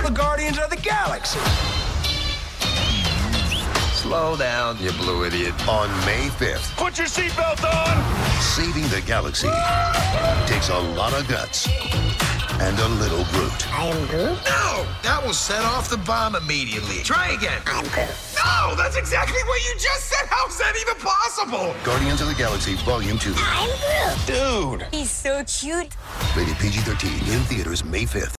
the Guardians of the Galaxy. Slow down, you blue idiot. On May 5th, Put your seatbelt on! saving the galaxy takes a lot of guts and a little Groot. I am Groot. No! That will set off the bomb immediately. Try again. I'm Groot. No! That's exactly what you just said! How's that even possible? Guardians of the Galaxy Volume 2. I'm Groot. Dude! He's so cute. Rated PG-13. In theaters May 5th.